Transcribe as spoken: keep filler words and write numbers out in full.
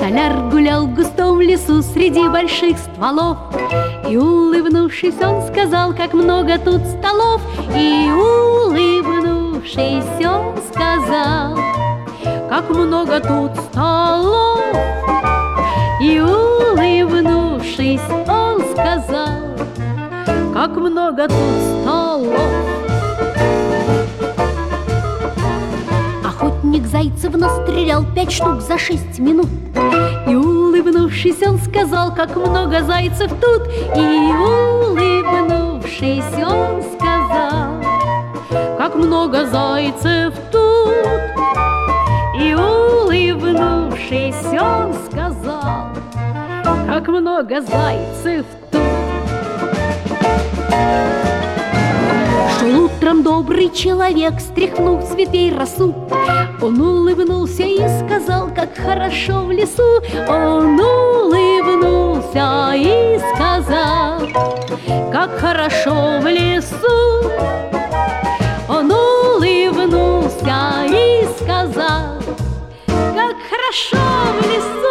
Столяр гулял в густом лесу среди больших стволов, и, улыбнувшись, он сказал, как много тут столов. И, улыбнувшись, он сказал, как много тут столов. И, улыбнувшись, он сказал, как много тут столов. Охотник Зайцев настрелял пять штук за шесть минут. И, улыбнувшись, он сказал, как много зайцев тут. И, улыбнувшись, он сказал, как много зайцев тут. И, улыбнувшись, он сказал, как много зайцев тут. Шел утром добрый человек, стряхнув с ветвей росу. Он улыбнулся и сказал, как хорошо в лесу. Он улыбнулся и сказал, как хорошо в лесу. Он улыбнулся и сказал, как хорошо в лесу.